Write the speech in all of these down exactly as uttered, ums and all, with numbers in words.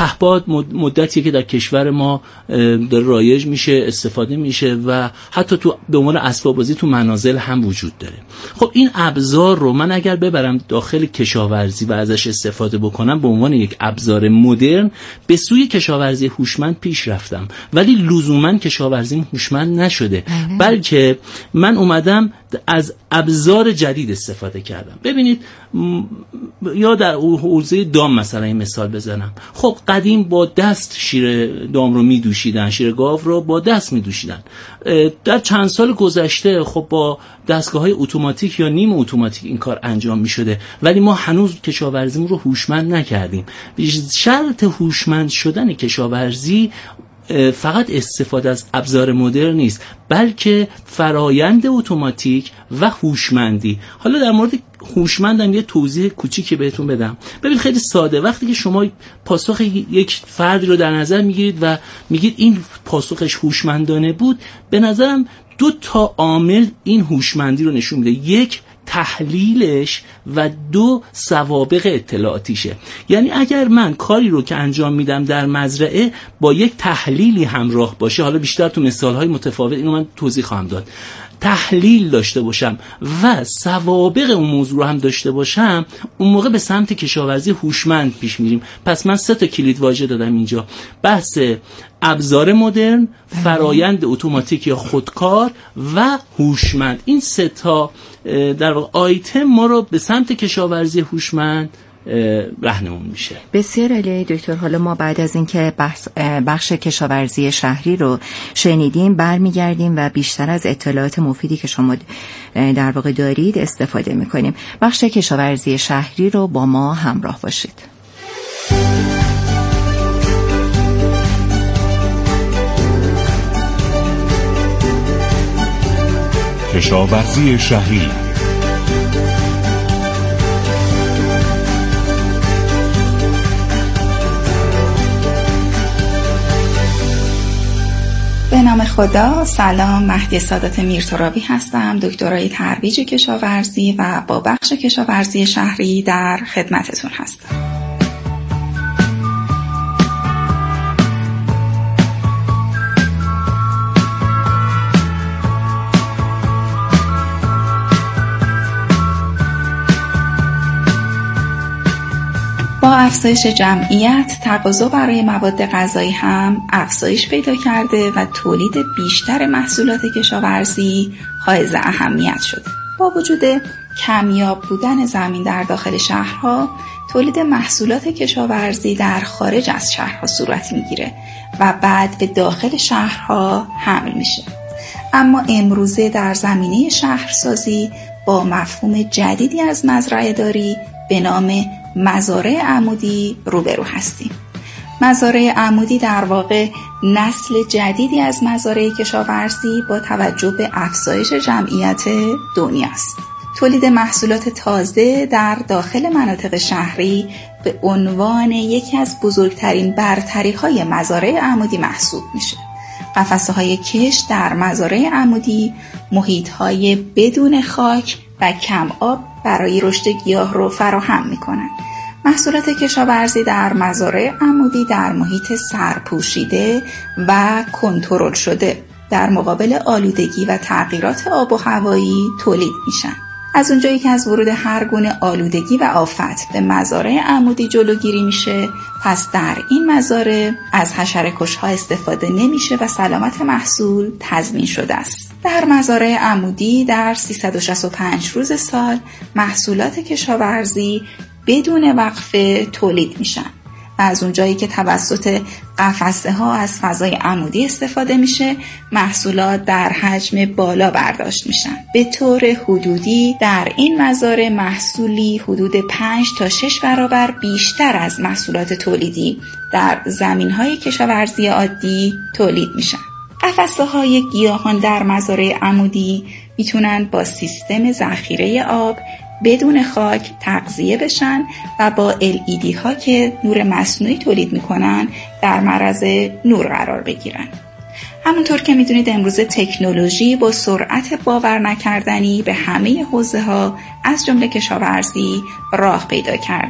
پهپاد مدتی که در کشور ما در رایج میشه، استفاده میشه و حتی تو به عنوان اسباب بازی تو منازل هم وجود داره. خب این ابزار رو من اگر ببرم داخل کشاورزی و ازش استفاده بکنم به عنوان یک ابزار مدرن، به سوی کشاورزی هوشمند پیش رفتم، ولی لزوما کشاورزی هوشمند نشده، بلکه من اومدم از ابزار جدید استفاده کردم. ببینید م... یا در حوزه دام مثلا این مثال بزنم، خب قدیم با دست شیر دام رو می دوشیدن، شیر گاو رو با دست می دوشیدن. در چند سال گذشته خب با دستگاه‌های اتوماتیک یا نیم اتوماتیک این کار انجام می شده، ولی ما هنوز کشاورزیمون رو هوشمند نکردیم. شرط هوشمند شدن کشاورزی فقط استفاده از ابزار مدرن نیست، بلکه فرایند اتوماتیک و هوشمندی. حالا در مورد هوشمندم یه توضیح کوچیکی بهتون بدم. ببین خیلی ساده، وقتی که شما پاسخ یک فردی رو در نظر میگیرید و میگید این پاسخش هوشمندانه بود، به نظرم دو تا عامل این هوشمندی رو نشون میده. یک، تحلیلش و دو، سوابق اطلاعاتیشه. یعنی اگر من کاری رو که انجام میدم در مزرعه با یک تحلیلی همراه باشه، حالا بیشتر تو مثالهای متفاوت اینو من توضیح خواهم داد، تحلیل داشته باشم و سوابق اون موضوع رو هم داشته باشم، اون موقع به سمت کشاورزی هوشمند پیش میریم. پس من سه تا کلید واژه دادم اینجا: بحث ابزار مدرن، فرایند اتوماتیک یا خودکار و هوشمند. این سه تا در واقع آیتم ما رو به سمت کشاورزی هوشمند راهنمون میشه. بسیار عالی دکتر. حالا ما بعد از اینکه بخش, بخش کشاورزی شهری رو شنیدیم برمیگردیم و بیشتر از اطلاعات مفیدی که شما در واقع دارید استفاده میکنیم. بخش کشاورزی شهری رو با ما همراه باشید. کشاورزی شهری. به نام خدا. سلام، مهدی سادات میرترابی هستم، دکترای ترویج کشاورزی و با بخش کشاورزی شهری در خدمتتون هستم. با افزایش جمعیت، تقاضا برای مواد غذایی هم افزایش پیدا کرده و تولید بیشتر محصولات کشاورزی حائز اهمیت شده. با وجود کمیاب بودن زمین در داخل شهرها، تولید محصولات کشاورزی در خارج از شهرها صورت میگیره و بعد به داخل شهرها حمل میشه. اما امروزه در زمینه شهرسازی با مفهوم جدیدی از مزرعه داری به نام مزارع عمودی روبرو هستیم. مزارع عمودی در واقع نسل جدیدی از مزارع کشاورزی با توجه به افزایش جمعیت دنیاست. تولید محصولات تازه در داخل مناطق شهری به عنوان یکی از بزرگترین برتری‌های مزارع عمودی محسوب میشه. قفسه‌های کش در مزارع عمودی محیط‌های بدون خاک و کم آب برای رشد گیاه رو فراهم می‌کنند. محصولات کشاورزی در مزارع عمودی در محیط سرپوشیده و کنترل شده در مقابل آلودگی و تغییرات آب و هوایی تولید میشن. از اونجایی که از ورود هر گونه آلودگی و آفت به مزارع عمودی جلوگیری میشه، پس در این مزارع از حشره‌کش‌ها استفاده نمیشه و سلامت محصول تضمین شده است. در مزارع عمودی در سیصد و شصت و پنج روز سال محصولات کشاورزی بدون وقفه تولید میشن و از اونجایی که توسط قفسه ها از فضای عمودی استفاده میشه، محصولات در حجم بالا برداشت میشن. به طور حدودی در این مزارع محصولی حدود پنج تا شش برابر بیشتر از محصولات تولیدی در زمین‌های کشاورزی عادی تولید میشن. قفسه های گیاهان در مزارع عمودی میتونن با سیستم ذخیره آب بدون خاک تغذیه بشن و با ال ای دی ها که نور مصنوعی تولید میکنن در معرض نور قرار بگیرن. همونطور که میدونید امروز تکنولوژی با سرعت باور نکردنی به همه حوزه ها از جمله کشاورزی راه پیدا کرده.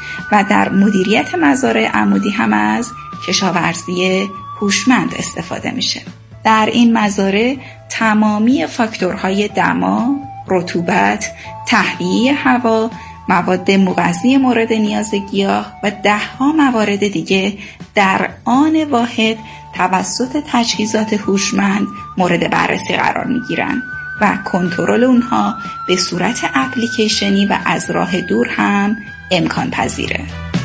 و در مدیریت مزارع عمودی هم از کشاورزی هوشمند استفاده میشه. در این مزارع تمامی فاکتورهای دما، رطوبت، تهویه هوا، مواد مغذی مورد نیاز گیاه و دهها موارد دیگه در آن واحد توسط تجهیزات هوشمند مورد بررسی قرار میگیرن و کنترل اونها به صورت اپلیکیشنی و از راه دور هم امکان پذیره.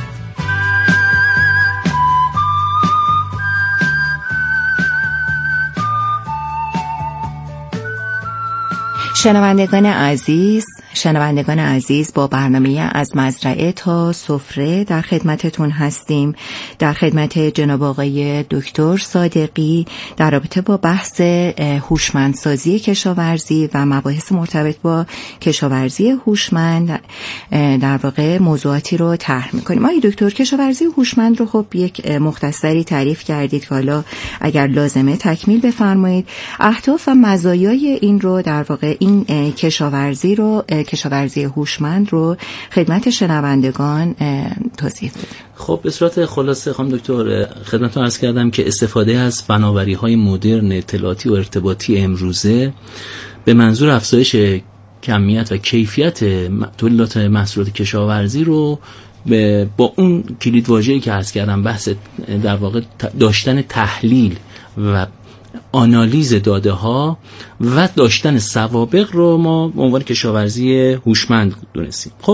شنوندگان عزیز شنوندگان عزیز با برنامه از مزرعه تا سفره در خدمتتون هستیم. در خدمت جناب آقای دکتر صادقی در رابطه با بحث هوشمندسازی کشاورزی و مباحث مرتبط با کشاورزی هوشمند در واقع موضوعاتی رو طرح می‌کنیم. آقای دکتر، کشاورزی هوشمند رو خب یک مختصری تعریف کردید که حالا اگر لازمه تکمیل بفرمایید. اهداف و مزایای این رو در واقع این کشاورزی رو کشاورزی هوشمند رو خدمت شنوندگان توضیح بدید. خب به صورت خلاصه خانم دکتر خدمتتون عرض کردم که استفاده از فناوری‌های مدرن اطلاعاتی و ارتباطی امروزه به منظور افزایش کمیت و کیفیت تولیدات محصولات کشاورزی رو با اون کلیدواژه‌ای که عرض کردم، بحث در واقع داشتن تحلیل و آنالیز داده ها و داشتن سوابق رو ما به عنوان کشاورزی هوشمند دونستیم. خب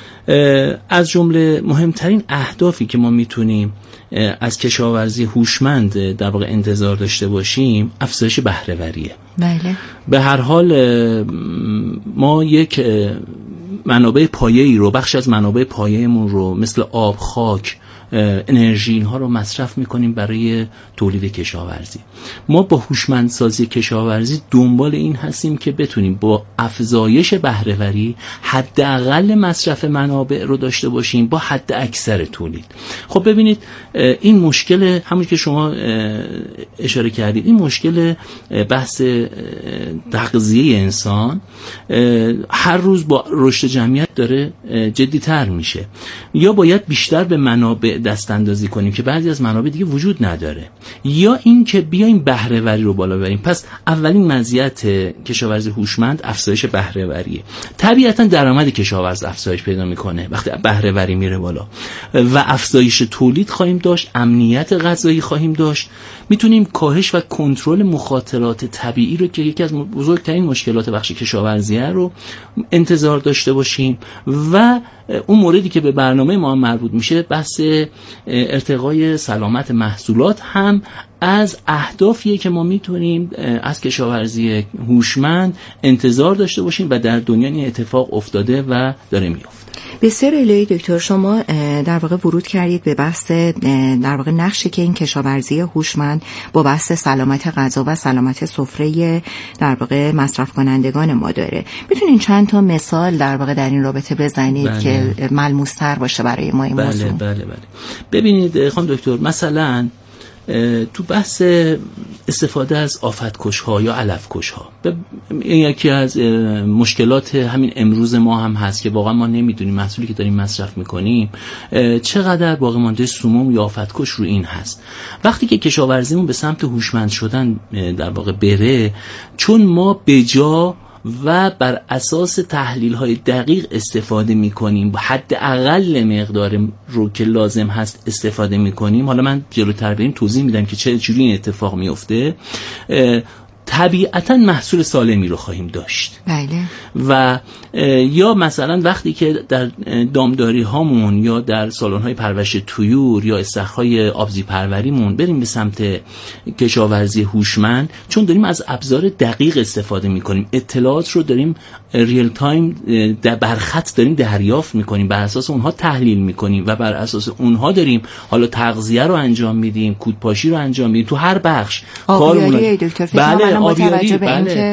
از جمله مهمترین اهدافی که ما میتونیم از کشاورزی هوشمند در واقع انتظار داشته باشیم افزایش بهره وریه. بله. به هر حال ما یک منابع پایه‌ای رو، بخش از منابع پایه‌مون رو مثل آب، خاک، انرژی، اینها رو مصرف میکنیم برای تولید کشاورزی. ما با هوشمندسازی کشاورزی دنبال این هستیم که بتونیم با افزایش بهره وری حداقل مصرف منابع رو داشته باشیم با حد اکثر تولید. خب ببینید این مشکل، همون که شما اشاره کردید، این مشکل بحث تغذیه انسان هر روز با رشد جمعیت داره جدی‌تر میشه. یا باید بیشتر به منابع دست اندازی کنیم که بعضی از منابع دیگه وجود نداره، یا این که بیایم بهره وری رو بالا ببریم. پس اولین مزیت کشاورزی هوشمند افزایش بهره وریه. طبیعتا درآمد کشاورز افزایش پیدا میکنه وقتی بهره وری میره بالا و افزایش تولید خواهیم داشت، امنیت غذایی خواهیم داشت، میتونیم کاهش و کنترل مخاطرات طبیعی رو که یکی از بزرگترین مشکلات بخش کشاورزی رو انتظار داشته باشیم. و اون موردی که به برنامه ما مربوط میشه، بحث ارتقای سلامت محصولات، هم از اهدافیه که ما میتونیم از کشاورزی هوشمند انتظار داشته باشیم و در دنیا این اتفاق افتاده و داره میفته. بسیار عالی دکتر، شما در واقع ورود کردید به بحث در واقع نقشی که این کشاورزی هوشمند با بحث سلامت غذا و سلامت سفره در واقع مصرف کنندگان ما داره. میتونین چند تا مثال در واقع در این رابطه بزنید؟ بله. که ملموس‌تر باشه برای ما این بله، موضوع. بله بله. ببینید خانم دکتر، مثلا تو بحث استفاده از آفت‌کش‌ها یا علف‌کش‌ها، این یکی از مشکلات همین امروز ما هم هست که واقعا ما نمیدونیم محصولی که داریم مصرف میکنیم چقدر باقی مانده سموم یا آفت‌کش رو این هست. وقتی که کشاورزیمون به سمت هوشمند شدن در واقع بره، چون ما به جا و بر اساس تحلیل های دقیق استفاده می کنیم، حد اقل مقدار رو که لازم هست استفاده می کنیم. حالا من جلوتر بریم توضیح میدم که چه جوری این اتفاق می افته. طبیعتا محصول سالمی رو خواهیم داشت. بله. و یا مثلا وقتی که در دامداری هامون یا در سالن های پرورش طیور یا استخرهای آبزی پروریمون بریم به سمت کشاورزی هوشمند، چون داریم از ابزار دقیق استفاده میکنیم، اطلاعات رو داریم ریل تایم در برخط داریم دریافت میکنیم، بر اساس اونها تحلیل میکنیم و بر اساس اونها داریم حالا تغذیه رو انجام میدیم، کودپاشی رو انجام میدیم تو هر بخش. آبیاری دکتر، فکر بله، کنم با توجه به بله. اینکه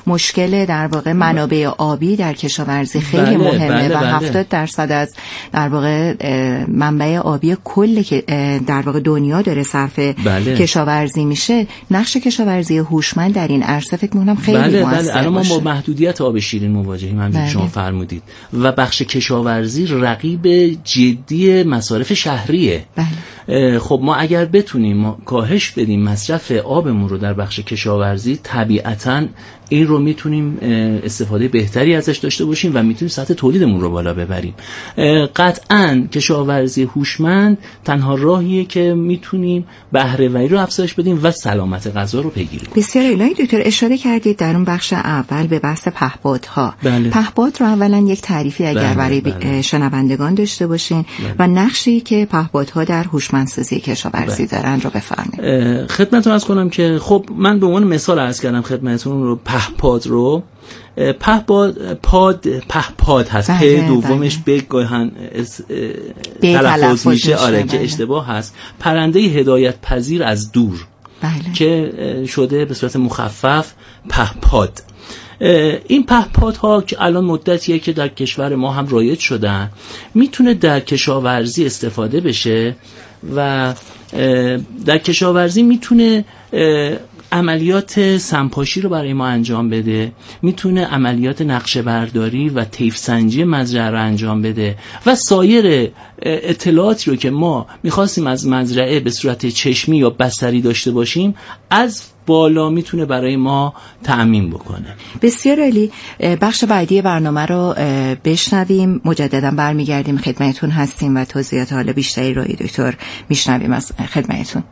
مشکل در واقع منابع آبی در کشاورزی خیلی بله، مهمه بله، و بله. هفتاد درصد از در واقع منبع آبی کل در واقع دنیا داره صرف بله. کشاورزی میشه. نقش کشاورزی هوشمند در این عرصه فکر می‌کنم خیلی بله موثر بله. الان ما باشه. با محدودیت آب شیرین مواجهیم، همونجوری بله. شما فرمودید، و بخش کشاورزی رقیب جدی مصارف شهریه. بله. خب ما اگر بتونیم ما کاهش بدیم مصرف آبمون رو در بخش کشاورزی، طبیعتاً این رو میتونیم استفاده بهتری ازش داشته باشیم و میتونیم سطح تولیدمون رو بالا ببریم. قطعاً کشاورزی هوشمند تنها راهیه که میتونیم بهره‌وری رو افزایش بدیم و سلامت غذا رو بگیریم. بسیار عالی دکتر، اشاره کردید در اون بخش اول به بحث پهپادها. بله. پهپاد رو اولا یک تعریفی اگر بله، برای بله. شنوندگان داشته باشین بله. و نقشی که پهپادها در هوشمندسازی کشاورزی بله. دارن رو بفرمایید. خدمتتون عرض کنم که خب من به عنوان مثال عرض کردم خدمتتون رو پهپاد رو. پهپاد پاد پهپاد هست، بله، پ دومش بله. به گاهن تلفظ میشه، آره، که اشتباه هست. پرنده هدایت پذیر از دور بله. که شده به صورت مخفف پهپاد. این پهپادها که الان مدتیه که در کشور ما هم رایج شدن، میتونه در کشاورزی استفاده بشه و در کشاورزی میتونه عملیات سمپاشی رو برای ما انجام بده، میتونه عملیات نقشه برداری و طیف سنجی مزرعه رو انجام بده و سایر اطلاعاتی رو که ما میخواستیم از مزرعه به صورت چشمی یا بصری داشته باشیم از بالا میتونه برای ما تأمین بکنه. بسیار عالی. بخش بعدی برنامه رو بشنویم، مجددا برمیگردیم خدمتتون هستیم و توضیحات حالا بیشتری رو دکتر میشنویم از خدمتتون.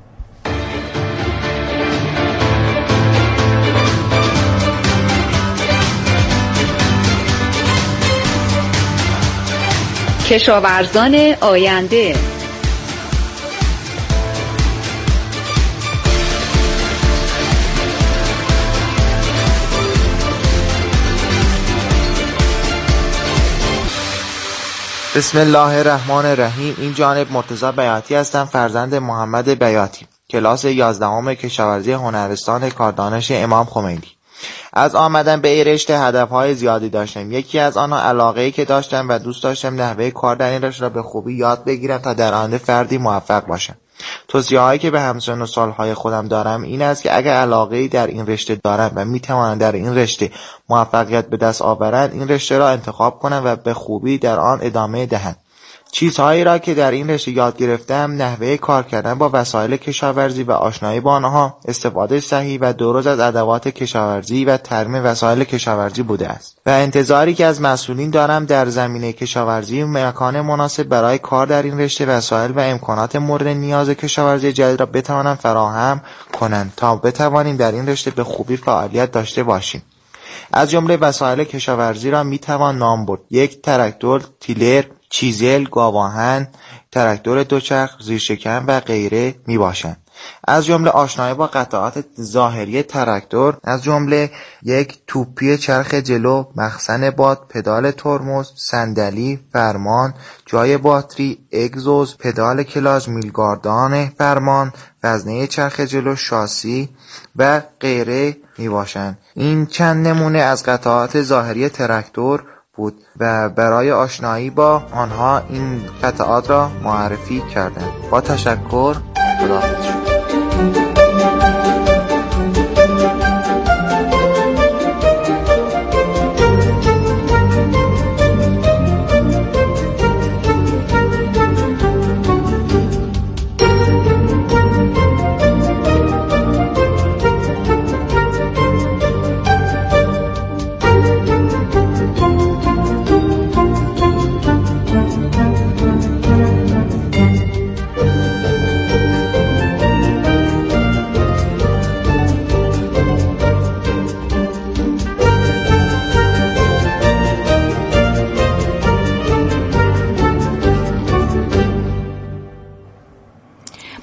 کشاورزان آینده. بسم الله الرحمن الرحیم. این جانب مرتضی بیاتی هستم، فرزند محمد بیاتی، کلاس یازدهم کشاورزی هنرستان کاردانش امام خمینی. از آمدن به این رشته هدفهای زیادی داشتم. یکی از آنها علاقه‌ای که داشتم و دوست داشتم نحوه کار در این رشته را به خوبی یاد بگیرم تا در آینده فردی موفق باشم. توصیه‌هایی که به همسن و سالهای خودم دارم این است که اگر علاقه‌ای در این رشته دارند و می‌توانند در این رشته موفقیت به دست آورند، این رشته را انتخاب کنند و به خوبی در آن ادامه دهند. چیزهایی را که در این رشته یاد گرفتم نحوه کار کردن با وسایل کشاورزی و آشنایی با آنها، استفاده صحیح و درست از ادوات کشاورزی و ترمیم وسایل کشاورزی بوده است و انتظاری که از مسئولین دارم در زمینه کشاورزی مکان مناسب برای کار در این رشته، وسایل و امکانات مورد نیاز کشاورزی جدید را بتوانند فراهم کنند تا بتوانیم در این رشته به خوبی فعالیت داشته باشیم. از جمله وسایل کشاورزی را میتوان نام برد: یک، تراکتور، تیلر، چیزل، گاواهن، تراکتور دوچرخ، زیرشکن و غیره می باشند. از جمله آشنایی با قطعات ظاهری تراکتور از جمله یک، توپی چرخ جلو، مخزن باد، پدال ترمز، صندلی، فرمان، جای باتری، اگزوز، پدال کلاژ، میلگاردان فرمان، وزنه چرخ جلو، شاسی و غیره می باشند. این چند نمونه از قطعات ظاهری تراکتور بود و برای آشنایی با آنها این قطعات را معرفی کردم. با تشکر، خداحافظ.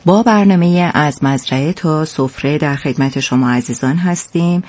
با برنامه از مزرعه تا سفره در خدمت شما عزیزان هستیم.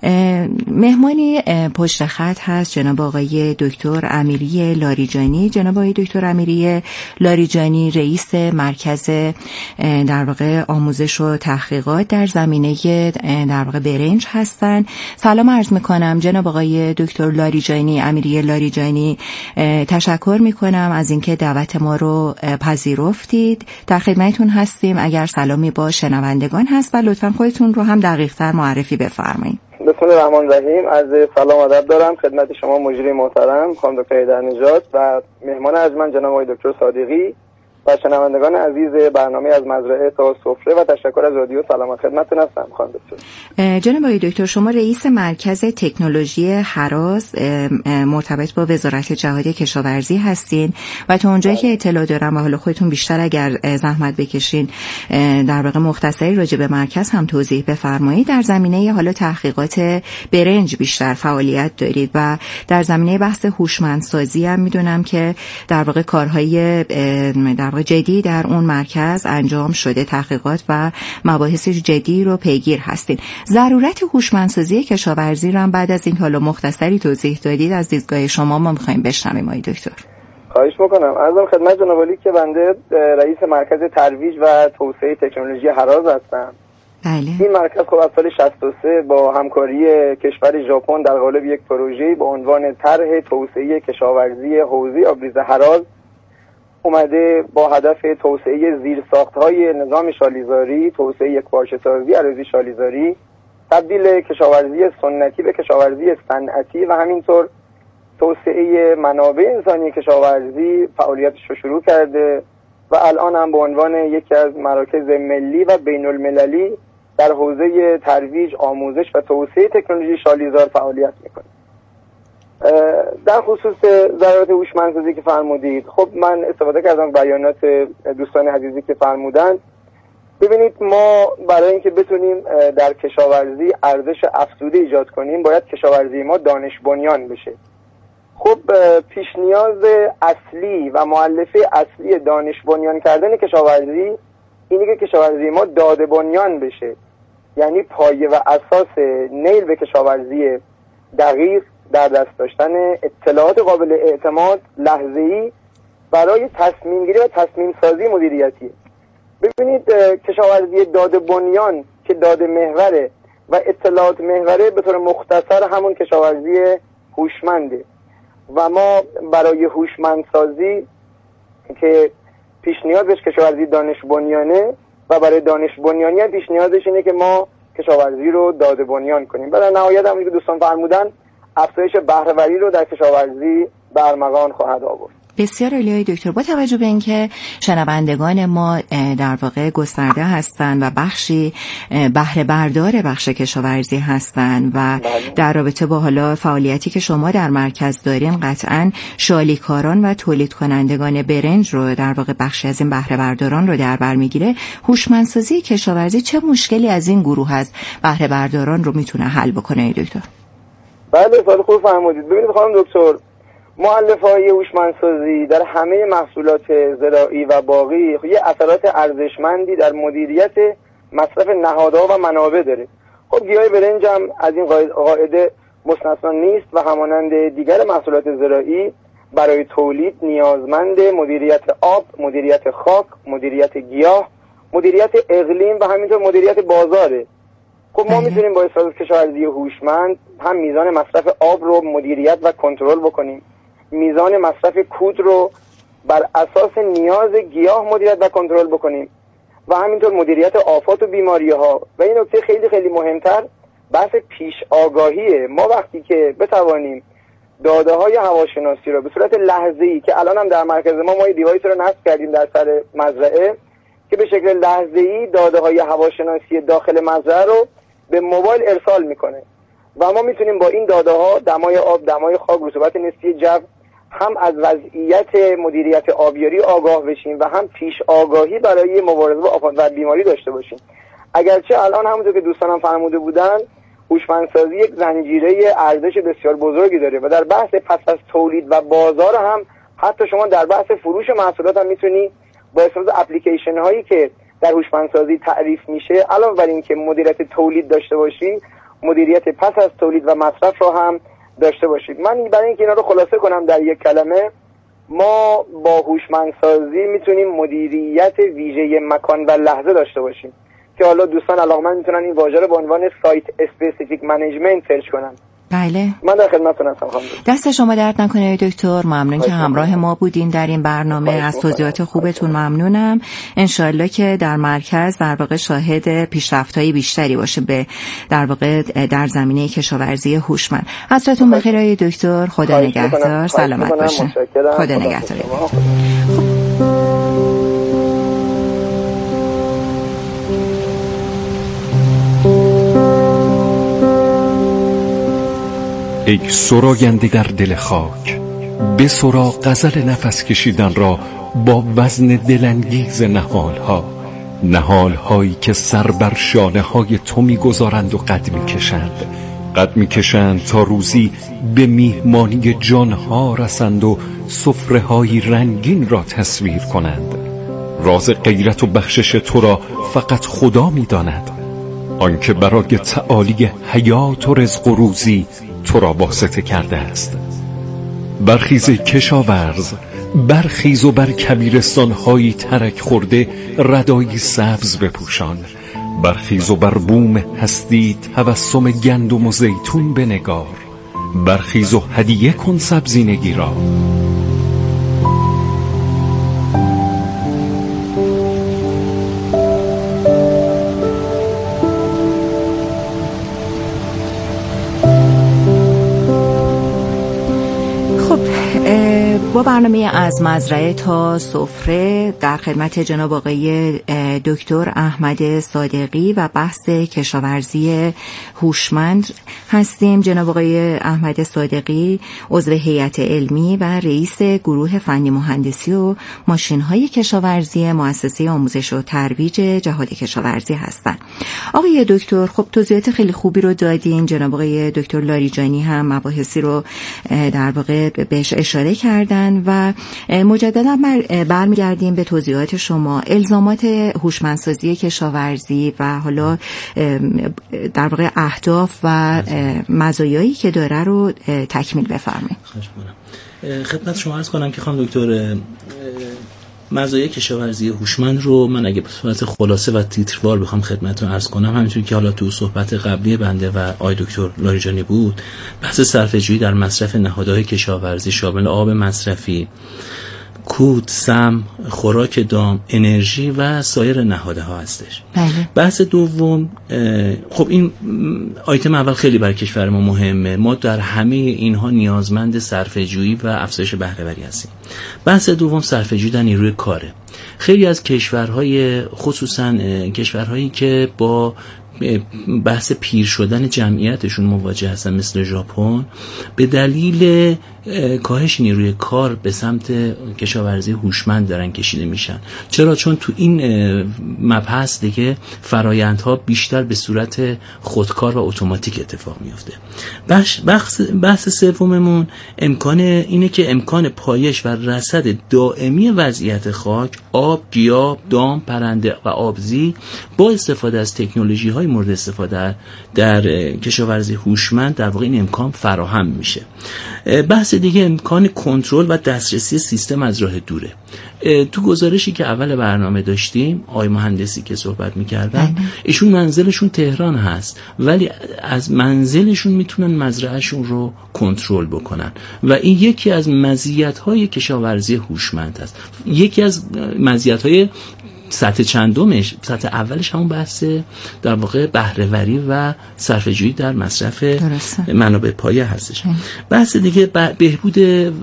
مهمانی پشت خط هست جناب آقای دکتر امیری لاریجانی. جناب آقای دکتر امیری لاریجانی رئیس مرکز در واقع آموزش و تحقیقات در زمینه در واقع برنج هستند. سلام عرض میکنم جناب آقای دکتر لاریجانی، امیری لاریجانی. تشکر میکنم از اینکه دعوت ما رو پذیرفتید. در خدمتتون هستیم. اگر سلامی با شنوندگان هست و لطفا خودتون رو هم دقیق‌تر معرفی بفرمایید. بسم الله الرحمن الرحیم. از سلام و ادب دارم خدمت شما مجری محترم خانم دکتر هیدرنژاد و مهمان ارجمند جناب آقای دکتر صادقی و شنوندگان عزیز برنامه از مزرعه تا سفره و تشکر از رادیو سلام خدمتتون هستم خانم دکتر. جناب آقای دکتر شما رئیس مرکز تکنولوژی هراز مرتبط با وزارت جهادی کشاورزی هستین و تا اونجایی که اطلاع دارم و حالا خودتون بیشتر اگر زحمت بکشین در واقع مختصری راجع به مرکز هم توضیح بفرمایید. در زمینه حالا تحقیقات برنج بیشتر فعالیت دارید و در زمینه بحث هوشمندسازی هم میدونم که در واقع کارهای در واقع جدی در اون مرکز انجام شده، تحقیقات و مباحث جدی رو پیگیر هستین. ضرورت هوشمندسازی کشاورزی رو هم بعد از این حالا مختصری توضیح دادید از دیدگاه شما ما می‌خوایم بشنویم آقای دکتر. خواهش می‌کنم. عرضم خدمت جناب عالی که بنده رئیس مرکز ترویج و توسعه تکنولوژی هراز هستم. بله. این مرکز خب از سال شصت و سه با همکاری کشور ژاپن در قالب یک پروژه با عنوان طرح توسعه کشاورزی حوزه آبریز هراز اومده با هدف توسعه زیرساخت‌های نظام شالیزاری، توسعه یکپارچه‌سازی اراضی شالیزاری، تبدیل کشاورزی سنتی به کشاورزی صنعتی و همینطور توسعه منابع انسانی کشاورزی فعالیتش رو شروع کرده و الان هم به عنوان یکی از مراکز ملی و بین المللی در حوزه ترویج، آموزش و توسعه تکنولوژی شالیزار فعالیت میکنه. در خصوص ضرورت هوشمندسازی که فرمودید، خب من استفاده کردم بیانات دوستان عزیزی که فرمودند. ببینید ما برای اینکه بتونیم در کشاورزی ارزش افزوده ایجاد کنیم باید کشاورزی ما دانش بنیان بشه. خب پیش نیاز اصلی و مؤلفه اصلی دانش بنیان کردن کشاورزی اینه که کشاورزی ما داده بنیان بشه، یعنی پایه و اساس نیل به کشاورزی دقیق، در دست داشتن اطلاعات قابل اعتماد لحظه‌ای برای تصمیم گیری و تصمیم سازی مدیریتی. ببینید کشاورزی داده بنیان که داده محوره و اطلاعات محوره به طور مختصر همون کشاورزی هوشمنده و ما برای هوشمندسازی که پیش نیازش کشاورزی دانش بنیانه و برای دانش بنیانی هم پیش نیازش اینه که ما کشاورزی رو داده بنیان کنیم. برای نهایت همونی که دوستان فرمودن افزایش بهره‌وری رو در کشاورزی به ارمغان خواهد آورد. بسیار عالی دکتر. با توجه به اینکه شنوندگان ما در واقع گسترده هستند و بخشی بهره بردار بخش کشاورزی هستند و در رابطه با حالا فعالیتی که شما در مرکز دارین قطعاً شالیکاران و تولید کنندگان برنج رو در واقع بخشی از این بهره برداران رو در بر میگیره. هوشمندسازی کشاورزی چه مشکلی از این گروه از بهره برداران رو میتونه حل بکنه دکتر؟ بله سوال خوب فرمودید. ببینید خانم دکتر، مؤلفه‌های هوشمندسازی در همه محصولات زراعی و باغی یه اثرات ارزشمندی در مدیریت مصرف نهادها و منابع داره. خب گیاه برنج هم از این قاعده مستثنا نیست و همانند دیگر محصولات زراعی برای تولید نیازمند مدیریت آب، مدیریت خاک، مدیریت گیاه، مدیریت اقلیم و همینطور مدیریت بازاره. خب ما میتونیم با استفاده از کشاورزی هوشمند هم میزان مصرف آب رو مدیریت و کنترل بکنیم، میزان مصرف کود رو بر اساس نیاز گیاه مدیریت و کنترل بکنیم و همینطور مدیریت آفات و بیماری ها. و این نکته خیلی خیلی مهمتر بحث پیش آگاهیه. ما وقتی که بتوانیم داده های هواشناسی رو به صورت لحظه‌ای که الان هم در مرکز ما ما دیوایس رو نصب کردیم در سر مزرعه که به شکل لحظه‌ای داده های هواشناسی داخل مزرعه رو به موبایل ارسال میکنه و ما میتونیم با این داده ها دمای آب، دمای خاک، رطوبت نسبی جو هم از وضعیت مدیریت آبیاری آگاه بشیم و هم پیش آگاهی برای مبارزه با آفات و بیماری داشته باشیم. اگرچه الان همونطور که دوستانم فرموده بودن هوشمندسازی یک زنجیره ارزش بسیار بزرگی داره و در بحث پس از تولید و بازار هم حتی شما در بحث فروش محصولات هم میتونی با استفاده از اپلیکیشن هایی که در هوشمندسازی تعریف میشه، علاوه بر این که مدیریت تولید داشته باشیم، مدیریت پس از تولید و مصرف رو هم داشته باشید. من برای اینکه اینا رو خلاصه کنم در یک کلمه، ما با هوشمندسازی میتونیم مدیریت ویژه مکان و لحظه داشته باشیم که حالا دوستان علاقمند میتونن این واژه رو به عنوان سایت اسپسیفیک منیجمنت سرچ کنن. بله، من در خدمتتون هستم. خانم دست شما درد نکنه دکتر، ممنون که همراه ما بودین در این برنامه. از توضیحات خوبتون ممنونم. انشالله که در مرکز در واقع شاهد پیشرفت‌های بیشتری باشه به در واقع در زمینه کشاورزی هوشمند. حضرتون بخیر آقای دکتر، خدا نگهدار، سلامت باشین. خدا نگهدار. ای سراینده در دل خاک، بسرا غزل نفس کشیدن را با وزن دلانگیز نهالها، نهالهایی که سر بر شانه های تو میگذارند و قد میکشند، قد میکشند تا روزی به میهمانی جانها رسند و سفره های رنگین را تصویر کنند. راز غیرت و بخشش تو را فقط خدا میداند، آنکه برای تعالی حیات و رزق و روزی تو را واسطه کرده است. برخیز کشاورز، برخیز و بر کبیرستان‌هایی ترک خورده ردایی سبز بپوشان، برخیز و بر بوم هستی تبسم گندم و زیتون بنگار، برخیز و هدیه کن سبزینگی را. با برنامه از مزرعه تا سفره در خدمت جناب آقای دکتر احمد صادقی و بحث کشاورزی هوشمند هستیم. جناب آقای احمد صادقی عضو هیئت علمی و رئیس گروه فنی مهندسی و ماشین‌های کشاورزی مؤسسه آموزش و ترویج جهاد کشاورزی هستند. آقای دکتر خب توضیحات خیلی خوبی رو دادین. جناب آقای دکتر لاریجانی هم مباحثی رو در واقع بهش اشاره کردن و مجددا برمیگردیم به توضیحات شما. الزامات هوشمندسازی کشاورزی و حالا در واقع اهداف و مزایایی که داره رو تکمیل بفرمایید. خدمت شما عرض کنم که خانم دکتر مزایای کشاورزی هوشمند رو من اگه به صورت خلاصه و تیتروار بخوام خدمتتون عرض کنم، همینطور که حالا تو صحبت قبلی بنده و آقای دکتر لاریجانی بود، بحث صرفه‌جویی در مصرف نهادهای کشاورزی شامل آب مصرفی، کود، سم، خوراک دام، انرژی و سایر نهادها هستش. بله. بحث دوم، خب این آیتم اول خیلی برای کشور ما مهمه. ما در همه اینها نیازمند صرفه‌جویی و افزایش بهره‌وری هستیم. بحث دوم صرفه‌جویی در نیروی کاره. خیلی از کشورهای خصوصا کشورهایی که با بحث پیر شدن جمعیتشون مواجه هستن مثل ژاپن، به دلیل کاهش نیروی کار به سمت کشاورزی هوشمند دارن کشیده میشن. چرا؟ چون تو این مبحث دیگه فرایندها بیشتر به صورت خودکار و اتوماتیک اتفاق میفته. بحث بحث سوممون امکان اینه که امکان پایش و رصد دائمی وضعیت خاک، آب، گیاه، دام، پرنده و آبزی با استفاده از تکنولوژی‌های مورد استفاده در کشاورزی هوشمند در واقع این امکان فراهم میشه. بحث دیگه امکان کنترل و دسترسی سیستم از راه دوره. تو گزارشی که اول برنامه داشتیم آقای مهندسی که صحبت میکردن، ایشون منزلشون تهران هست ولی از منزلشون میتونن مزرعهشون رو کنترل بکنن و این یکی از مزیت‌های کشاورزی هوشمند هست. یکی از مزیت‌های سطح چندمش، سطح اولش همون بحث در واقع بهره‌وری و صرفه‌جویی در مصرف منابع پایه هستش. بحث دیگه بهبود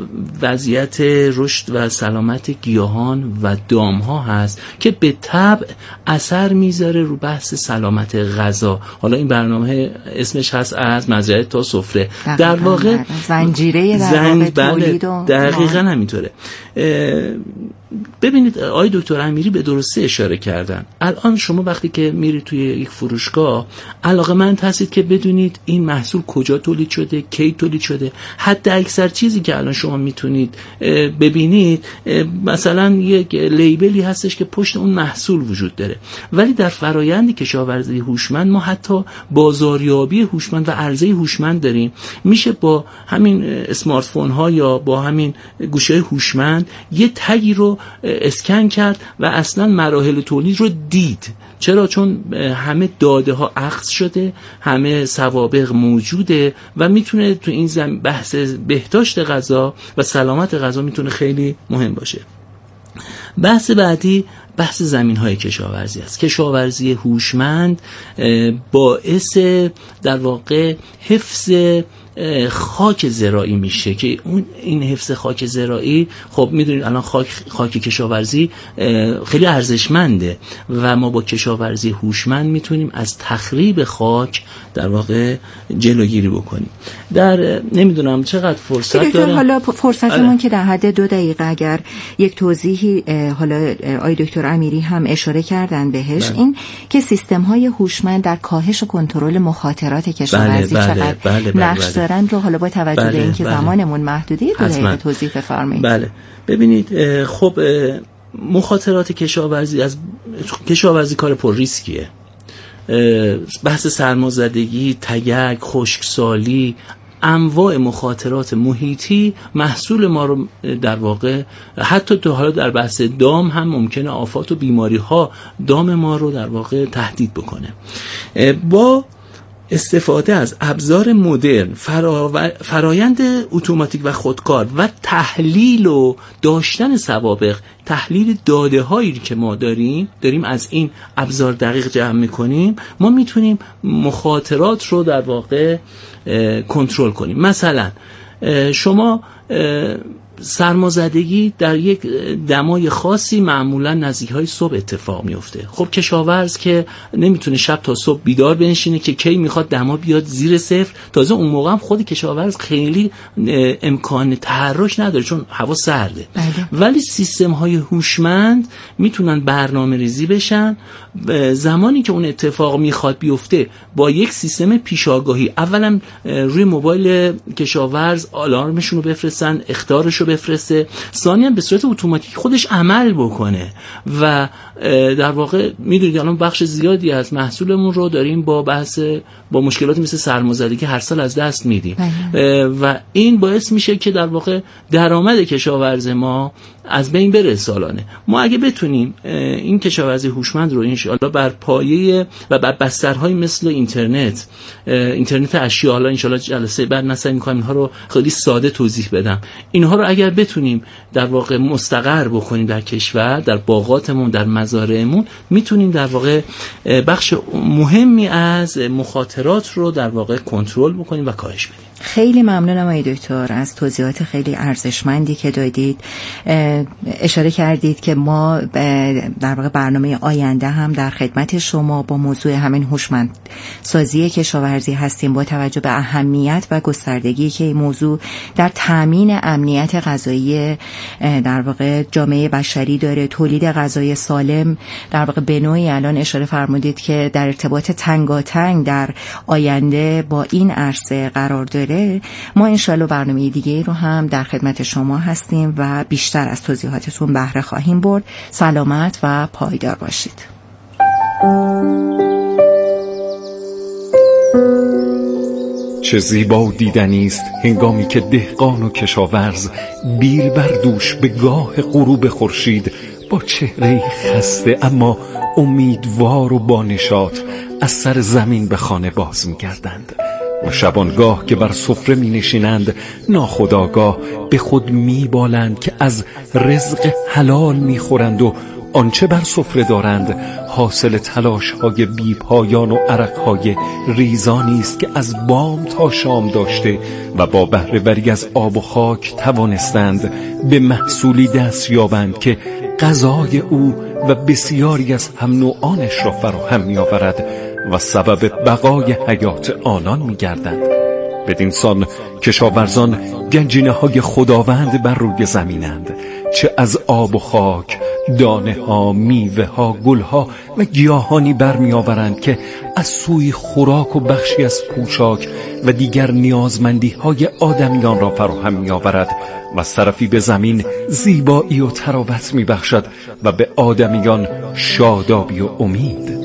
وضعیت رشد و سلامت گیاهان و دامها هست که به طبع اثر میذاره رو بحث سلامت غذا. حالا این برنامه اسمش هست از مزرعه تا سفره، در واقع زنجیره در واقع تولید و دقیقاً همینطوره. ببینید آقای دکتر امیری به درستی اشاره کردن. الان شما وقتی که میرید توی یک فروشگاه علاقه‌مند هستید که بدونید این محصول کجا تولید شده، کی تولید شده. حتی اکثر چیزی که الان شما میتونید ببینید مثلا یک لیبلی هستش که پشت اون محصول وجود داره. ولی در فرایند کشاورزی هوشمند ما حتی بازاریابی هوشمند و عرضه هوشمند داریم. میشه با همین اسمارت فون ها یا با همین گوشه هوشمند یه تگی رو اسکن کرد و اصلا مراحل تولید رو دید. چرا؟ چون همه داده ها اخذ شده، همه سوابق موجوده و میتونه تو این زمین بحث بهداشت غذا و سلامت غذا میتونه خیلی مهم باشه. بحث بعدی بحث زمین‌های کشاورزی است. کشاورزی هوشمند باعث در واقع حفظ خاک زراعی میشه که اون این حفظ خاک زراعی، خب میدونید الان خاک خاک کشاورزی خیلی ارزشمنده و ما با کشاورزی هوشمند میتونیم از تخریب خاک در واقع جلوگیری بکنیم. در نمیدونم چقدر فرصت داره. حالا فرصتمون آره. که در حد دو دقیقه اگر یک توضیحی حالا آقای دکتر امیری هم اشاره کردن بهش، بله. این که سیستم های هوشمند در کاهش و کنترل مخاطرات کشاورزی بله، چقدر بله، بله، بله، نقش بله. رو حالا با توجه بله، به اینکه بله. زمانمون محدوده دو دقیقه توضیح بفرمایید. بله ببینید، خب مخاطرات کشاورزی از کشاورزی کار پر ریسکیه. بحث سرمازدگی، تگک، خشکسالی، انواع مخاطرات محیطی محصول ما رو در واقع حتی تو حالا در بحث دام هم ممکنه آفات و بیماری ها دام ما رو در واقع تهدید بکنه. با استفاده از ابزار مدرن، فرایند اتوماتیک و خودکار و تحلیل و داشتن سوابق، تحلیل داده هایی که ما داریم داریم از این ابزار دقیق جمع میکنیم، ما میتونیم مخاطرات رو در واقع کنترل کنیم. مثلا شما سرمازدگی در یک دمای خاصی معمولا نزدیک های صبح اتفاق میفته. خب کشاورز که نمیتونه شب تا صبح بیدار بنشینه که کی میخواد دما بیاد زیر صفر، تازه اون موقع هم خود کشاورز خیلی امکان تحرک نداره چون هوا سرده. بله. ولی سیستم های هوشمند میتونن برنامه ریزی بشن زمانی که اون اتفاق میخواد بیفته با یک سیستم پیشاگاهی. اولا روی موبایل کشاورز آلارمشون رو بفرستن، اخطارش رو بفرسته، ثانیاً به صورت اتوماتیک خودش عمل بکنه و در واقع میدونید الان بخش زیادی از محصولمون رو داریم با بحث با مشکلاتی مثل سرمازدگی هر سال از دست میدیم و این باعث میشه که در واقع درآمد کشاورز ما از بین بره سالانه. ما اگه بتونیم این کشاورزی هوشمند رو انشاءالله بر پایه و بر بسترهای مثل اینترنت اینترنت اشیا، حالا انشاءالله جلسه بعد مثلا می‌خوام اینها رو خیلی ساده توضیح بدم، اینها رو اگر بتونیم در واقع مستقر بکنیم در کشور، در باغاتمون، در مزارعمون، میتونیم در واقع بخش مهمی از مخاطرات رو در واقع کنترل بکنیم و کاهش بدیم. خیلی ممنونم آقای دکتر از توضیحات خیلی ارزشمندی که دادید. اشاره کردید که ما در واقع برنامه آینده هم در خدمت شما با موضوع همین هوشمند سازی کشاورزی هستیم با توجه به اهمیت و گستردگی که این موضوع در تامین امنیت غذایی در واقع جامعه بشری داره، تولید غذای سالم در واقع به نوعی الان اشاره فرمودید که در ارتباط تنگاتنگ در آینده با این عرصه قرار داره. ما انشالله برنامه دیگه رو هم در خدمت شما هستیم و بیشتر از توضیحاتتون بهره خواهیم برد. سلامت و پایدار باشید. چه زیبا دیدنی است هنگامی که دهقان و کشاورز بیل بر دوش به گاه غروب خورشید با چهره خسته اما امیدوار و با نشاط از سر زمین به خانه باز می‌گردند و شبانگاه که بر سفره می نشینند ناخودآگاه به خود می بالند که از رزق حلال می خورند و آنچه بر سفره دارند حاصل تلاش های بی پایان و عرق های ریزانی است که از بام تا شام داشته و با بهره وری از آب و خاک توانستند به محصولی دست یابند که غذای او و بسیاری از هم نوعانش را فراهم می آورد و سبب بقای حیات آنان می گردند. بدین سان کشاورزان گنجینه های خداوند بر روی زمینند چه از آب و خاک دانه ها، میوه ها، گل ها و گیاهانی برمی آورند که از سوی خوراک و بخشی از پوشاک و دیگر نیازمندی های آدمیان را فراهم می آورد و از طرفی به زمین زیبایی و تراوت می بخشد و به آدمیان شادابی و امید.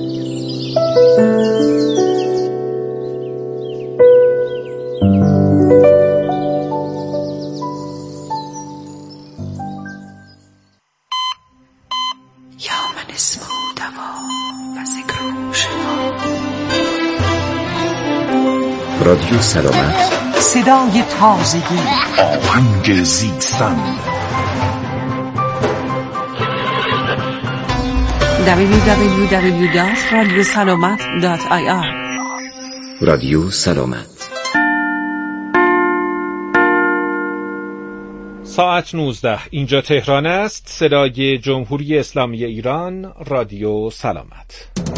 رادیو سلامت، صدای تازگی، آهنگ زیستن. دبلیو دبلیو دبلیو دات رادیو سلامت دات آی آر. رادیو سلامت. ساعت نوزده، اینجا تهران است. صدای جمهوری اسلامی ایران، رادیو سلامت.